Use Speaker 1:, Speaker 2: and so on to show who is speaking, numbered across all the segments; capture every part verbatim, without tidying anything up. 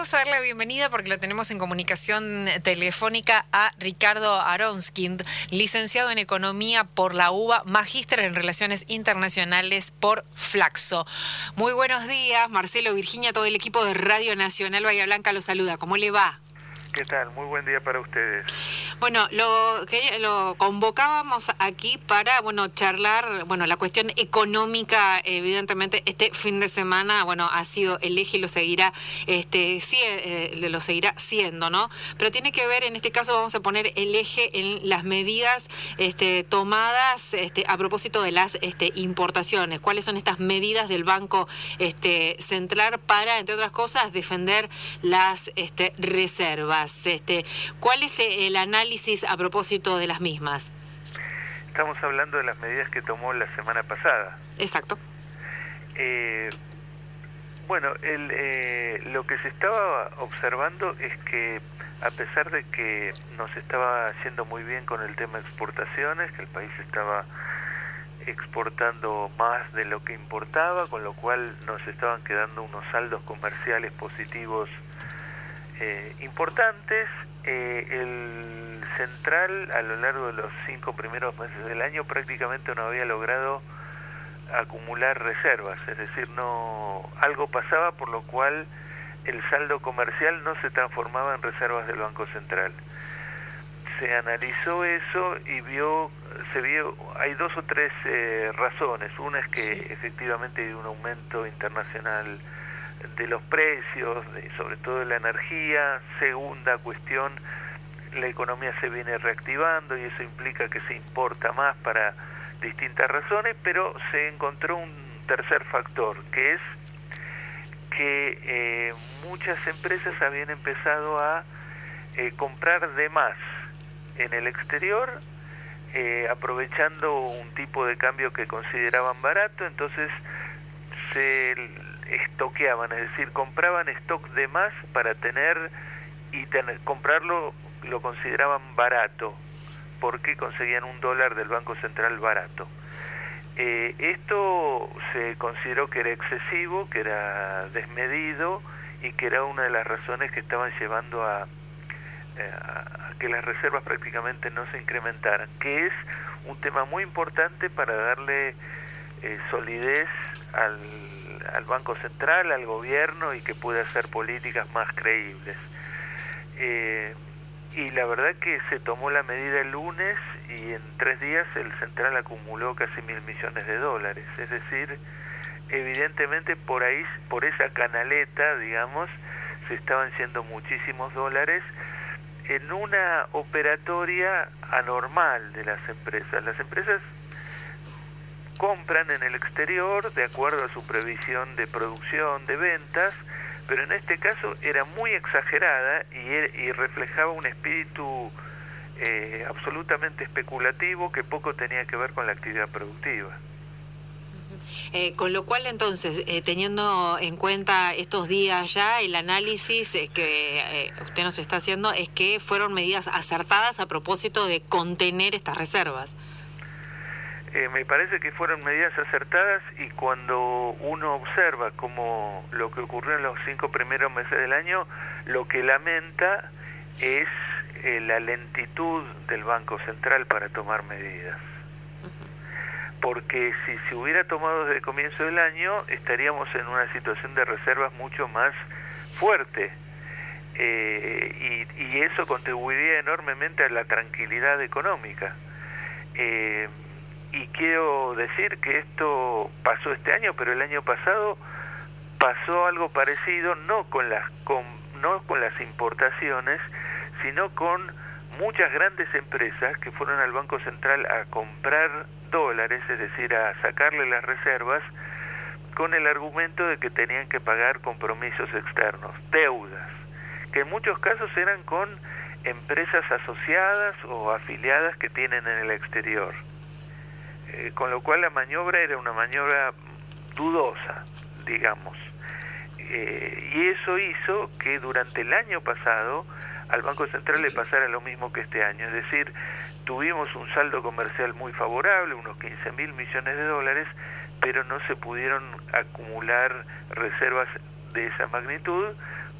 Speaker 1: vamos a dar la bienvenida porque lo tenemos en comunicación telefónica a Ricardo Aronskind, licenciado en Economía por la UBA, magíster en Relaciones Internacionales por Flaxo. Muy buenos días, Marcelo, Virginia, todo el equipo de Radio Nacional Bahía Blanca lo saluda. ¿Cómo le va?
Speaker 2: ¿Qué tal? Muy buen día para ustedes.
Speaker 1: Bueno, lo, lo convocábamos aquí para, bueno, charlar, bueno, la cuestión económica, evidentemente, este fin de semana, bueno, ha sido el eje y lo seguirá, este, sí, eh, lo seguirá siendo, ¿no? Pero tiene que ver, en este caso vamos a poner el eje en las medidas, este, tomadas, este, a propósito de las, este, importaciones. ¿Cuáles son estas medidas del Banco, este, Central para, entre otras cosas, defender las, este, reservas? Este, ¿cuál es el análisis a propósito de las mismas?
Speaker 2: Estamos hablando de las medidas que tomó la semana pasada.
Speaker 1: Exacto.
Speaker 2: Eh, bueno, el, eh, lo que se estaba observando es que a pesar de que nos estaba yendo muy bien con el tema de exportaciones, que el país estaba exportando más de lo que importaba, con lo cual nos estaban quedando unos saldos comerciales positivos Eh, importantes, eh, el Central a lo largo de los cinco primeros meses del año prácticamente no había logrado acumular reservas, es decir, no algo pasaba por lo cual el saldo comercial no se transformaba en reservas del Banco Central. Se analizó eso y vio, se vio, hay dos o tres eh, razones. Una es que sí, efectivamente hay un aumento internacional de los precios, de, sobre todo de la energía. Segunda cuestión, la economía se viene reactivando y eso implica que se importa más para distintas razones, pero se encontró un tercer factor, que es que eh, muchas empresas habían empezado a eh, comprar de más en el exterior, eh, aprovechando un tipo de cambio que consideraban barato, entonces se estoqueaban, es decir, compraban stock de más para tener y tener, comprarlo lo consideraban barato, porque conseguían un dólar del Banco Central barato. Eh, esto se consideró que era excesivo, que era desmedido y que era una de las razones que estaban llevando a, a, a que las reservas prácticamente no se incrementaran, que es un tema muy importante para darle eh, solidez al al Banco Central, al gobierno, y que pueda hacer políticas más creíbles. Eh, y la verdad que se tomó la medida el lunes y en tres días el Central acumuló casi mil millones de dólares. Es decir, evidentemente por ahí, por esa canaleta, digamos, se estaban yendo muchísimos dólares en una operatoria anormal de las empresas. Las empresas compran en el exterior de acuerdo a su previsión de producción, de ventas, pero en este caso era muy exagerada y, y reflejaba un espíritu eh, absolutamente especulativo que poco tenía que ver con la actividad productiva.
Speaker 1: Eh, con lo cual, entonces, eh, teniendo en cuenta estos días ya, el análisis eh, que eh, usted nos está haciendo es que fueron medidas acertadas a propósito de contener estas reservas.
Speaker 2: Eh, me parece que fueron medidas acertadas y cuando uno observa como lo que ocurrió en los cinco primeros meses del año, lo que lamenta es eh, la lentitud del Banco Central para tomar medidas. Porque si se hubiera tomado desde el comienzo del año, estaríamos en una situación de reservas mucho más fuerte. Eh, y, y eso contribuiría enormemente a la tranquilidad económica. Eh, Y quiero decir que esto pasó este año, pero el año pasado pasó algo parecido, no con las con, no con las importaciones, sino con muchas grandes empresas que fueron al Banco Central a comprar dólares, es decir, a sacarle las reservas, con el argumento de que tenían que pagar compromisos externos, deudas, que en muchos casos eran con empresas asociadas o afiliadas que tienen en el exterior. Eh, con lo cual la maniobra era una maniobra dudosa, digamos. Eh, y eso hizo que durante el año pasado al Banco Central le pasara lo mismo que este año. Es decir, tuvimos un saldo comercial muy favorable, unos quince mil millones de dólares, pero no se pudieron acumular reservas de esa magnitud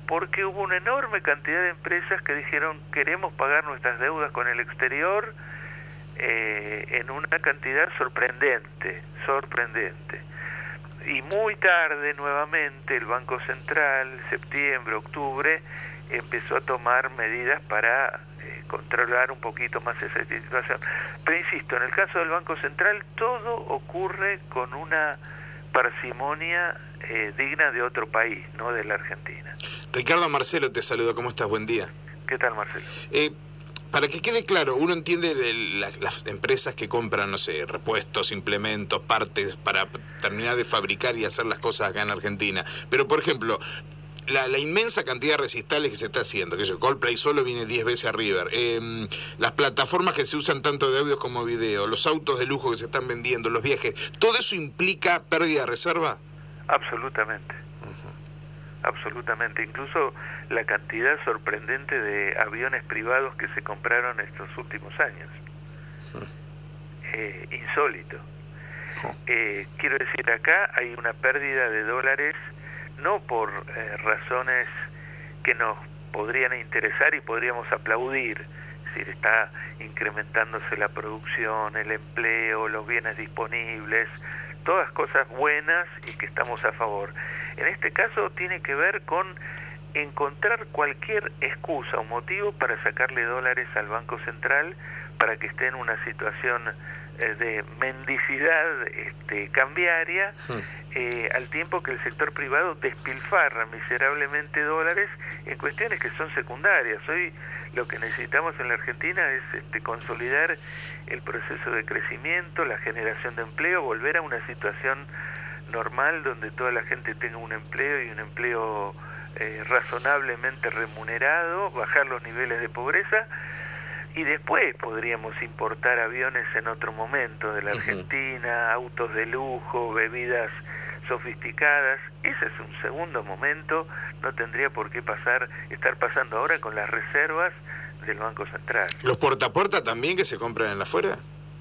Speaker 2: porque hubo una enorme cantidad de empresas que dijeron queremos pagar nuestras deudas con el exterior eh, en una cantidad sorprendente, sorprendente. Y muy tarde nuevamente el Banco Central, septiembre, octubre, empezó a tomar medidas para eh, controlar un poquito más esa situación. Pero insisto, en el caso del Banco Central todo ocurre con una parsimonia eh, digna de otro país, no de la Argentina.
Speaker 3: Ricardo, Marcelo te saluda, ¿cómo estás? Buen día.
Speaker 2: ¿Qué tal, Marcelo?
Speaker 3: Eh, para que quede claro, uno entiende de la, las empresas que compran, no sé, repuestos, implementos, partes para terminar de fabricar y hacer las cosas acá en Argentina. Pero, por ejemplo, la, la inmensa cantidad de recitales que se está haciendo, que yo, Coldplay solo viene diez veces a River, eh, las plataformas que se usan tanto de audios como video, los autos de lujo que se están vendiendo, los viajes, ¿todo eso implica pérdida de reserva?
Speaker 2: Absolutamente. Absolutamente, incluso la cantidad sorprendente de aviones privados que se compraron estos últimos años. Eh, insólito. Eh, quiero decir, acá hay una pérdida de dólares, no por eh, razones que nos podrían interesar y podríamos aplaudir, es decir, está incrementándose la producción, el empleo, los bienes disponibles, todas cosas buenas y que estamos a favor. En este caso tiene que ver con encontrar cualquier excusa o motivo para sacarle dólares al Banco Central para que esté en una situación eh, de mendicidad este, cambiaria, eh, al tiempo que el sector privado despilfarra miserablemente dólares en cuestiones que son secundarias. Hoy lo que necesitamos en la Argentina es este, consolidar el proceso de crecimiento, la generación de empleo, volver a una situación normal donde toda la gente tenga un empleo y un empleo eh, razonablemente remunerado, bajar los niveles de pobreza, y después podríamos importar aviones en otro momento de la Argentina, autos de lujo, bebidas sofisticadas. Ese es un segundo momento, no tendría por qué pasar, estar pasando ahora con las reservas del Banco Central.
Speaker 3: ¿Los puerta a puerta también que se compran en la afuera?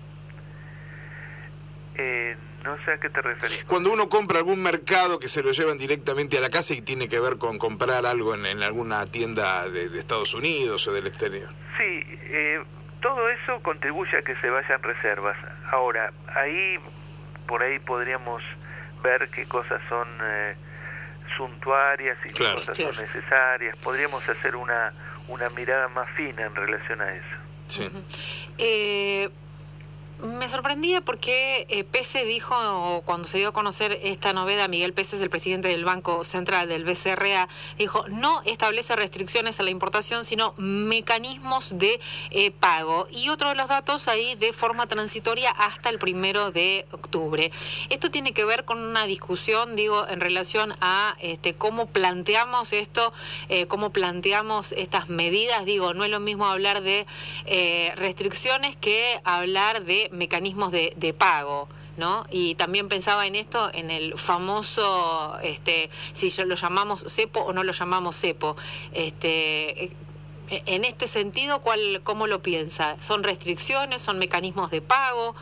Speaker 2: Eh, no sé a qué te referís.
Speaker 3: Cuando uno compra algún mercado que se lo llevan directamente a la casa y tiene que ver con comprar algo en, en alguna tienda de, de Estados Unidos o del exterior.
Speaker 2: Sí, eh, todo eso contribuye a que se vayan reservas. Ahora, ahí, por ahí podríamos ver qué cosas son eh, suntuarias y
Speaker 3: claro,
Speaker 2: qué cosas
Speaker 1: claro.
Speaker 2: son necesarias. Podríamos hacer una, una mirada más fina en relación a eso.
Speaker 3: Sí.
Speaker 1: Uh-huh. eh... Me sorprendía porque eh, Pese dijo, cuando se dio a conocer esta novedad, Miguel Pese es el presidente del Banco Central del B C R A, dijo, no establece restricciones a la importación, sino mecanismos de eh, pago. Y otro de los datos ahí, de forma transitoria hasta el primero de octubre. Esto tiene que ver con una discusión, digo, en relación a este, cómo planteamos esto, eh, cómo planteamos estas medidas. Digo, no es lo mismo hablar de eh, restricciones que hablar de mecanismos de, de pago, ¿no? Y también pensaba en esto, en el famoso, este, si lo llamamos cepo o no lo llamamos cepo. Este, en este sentido, ¿cuál, cómo lo piensa? ¿Son restricciones? ¿Son mecanismos de pago?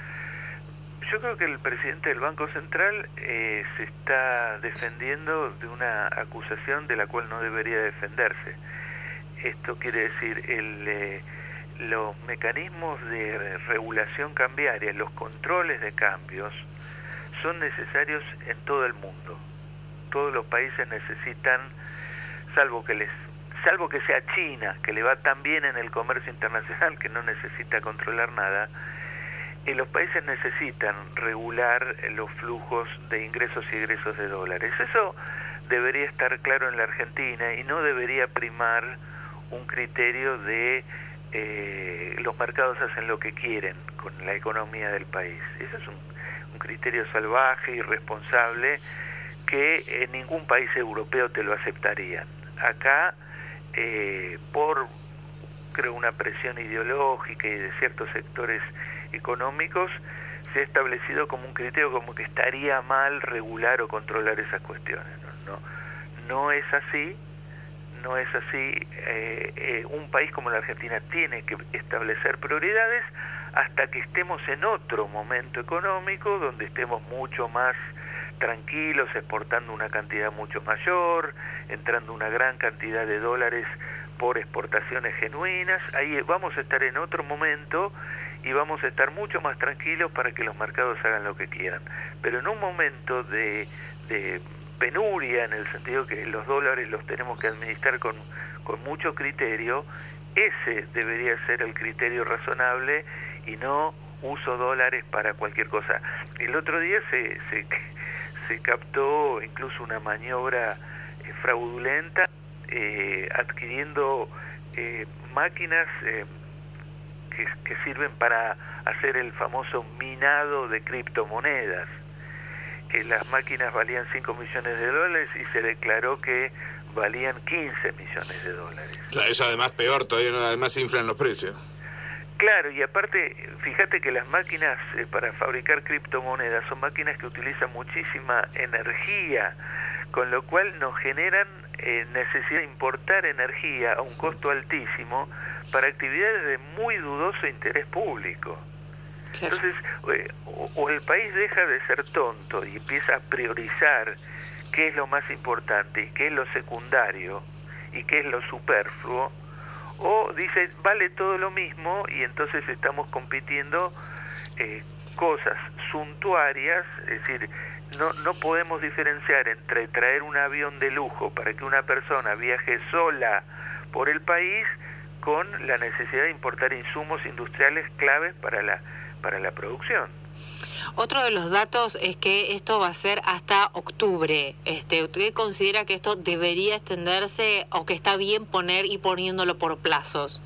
Speaker 2: Yo creo que el presidente del Banco Central eh, se está defendiendo de una acusación de la cual no debería defenderse. Esto quiere decir, el... Eh, los mecanismos de regulación cambiaria, los controles de cambios, son necesarios en todo el mundo. Todos los países necesitan, salvo que les, salvo que sea China, que le va tan bien en el comercio internacional que no necesita controlar nada, y los países necesitan regular los flujos de ingresos y egresos de dólares. Eso debería estar claro en la Argentina y no debería primar un criterio de Eh, los mercados hacen lo que quieren con la economía del país. Ese es un, un criterio salvaje, irresponsable, que en ningún país europeo te lo aceptarían. Acá, eh, por, creo, una presión ideológica y de ciertos sectores económicos, se ha establecido como un criterio como que estaría mal regular o controlar esas cuestiones. No, no, no es así. No es así. Eh, eh, un país como la Argentina tiene que establecer prioridades hasta que estemos en otro momento económico donde estemos mucho más tranquilos, exportando una cantidad mucho mayor, entrando una gran cantidad de dólares por exportaciones genuinas. Ahí vamos a estar en otro momento y vamos a estar mucho más tranquilos para que los mercados hagan lo que quieran. Pero en un momento de, de penuria, en el sentido que los dólares los tenemos que administrar con, con mucho criterio, ese debería ser el criterio razonable y no uso dólares para cualquier cosa. El otro día se, se, se captó incluso una maniobra eh, fraudulenta eh, adquiriendo eh, máquinas eh, que, que sirven para hacer el famoso minado de criptomonedas, que las máquinas valían cinco millones de dólares y se declaró que valían quince millones de dólares.
Speaker 3: Claro, eso además peor, todavía no, además se inflan los precios.
Speaker 2: Claro, y aparte, fíjate que las máquinas eh, para fabricar criptomonedas son máquinas que utilizan muchísima energía, con lo cual nos generan eh, necesidad de importar energía a un costo altísimo para actividades de muy dudoso interés público. Claro. Entonces, eh, o, o el país deja de ser tonto y empieza a priorizar qué es lo más importante y qué es lo secundario y qué es lo superfluo, o dice vale todo lo mismo y entonces estamos compitiendo eh, cosas suntuarias, es decir, no, no podemos diferenciar entre traer un avión de lujo para que una persona viaje sola por el país con la necesidad de importar insumos industriales claves para la, para la producción.
Speaker 1: Otro de los datos es que esto va a ser hasta octubre. Este, ¿Usted considera que esto debería extenderse o que está bien poner y poniéndolo por plazos?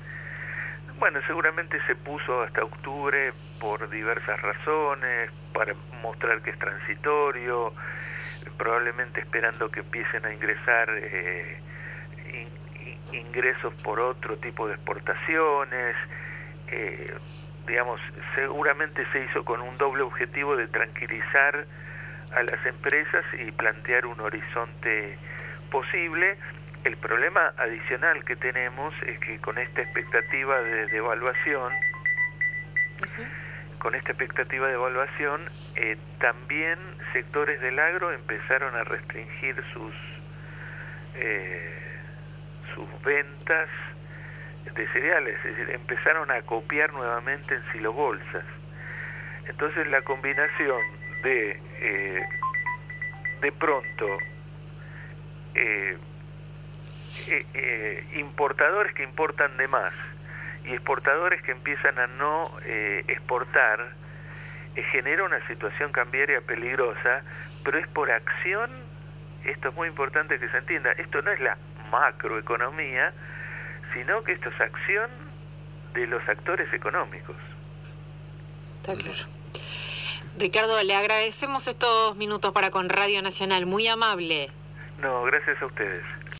Speaker 2: Bueno, seguramente se puso hasta octubre por diversas razones, para mostrar que es transitorio, probablemente esperando que empiecen a ingresar eh, in, in, ingresos por otro tipo de exportaciones. Eh, digamos, seguramente se hizo con un doble objetivo de tranquilizar a las empresas y plantear un horizonte posible. El problema adicional que tenemos es que con esta expectativa de devaluación, uh-huh. con esta expectativa de devaluación, eh, también sectores del agro empezaron a restringir sus eh, sus ventas de cereales, es decir, empezaron a copiar nuevamente en silobolsas. Entonces la combinación de eh, de pronto eh, eh, eh, importadores que importan de más y exportadores que empiezan a no eh, exportar, eh, genera una situación cambiaria peligrosa, pero es por acción, esto es muy importante que se entienda, esto no es la macroeconomía, sino que esto es acción de los actores económicos.
Speaker 1: Está claro. Ricardo, le agradecemos estos minutos para con Radio Nacional, muy amable.
Speaker 2: No, gracias a ustedes.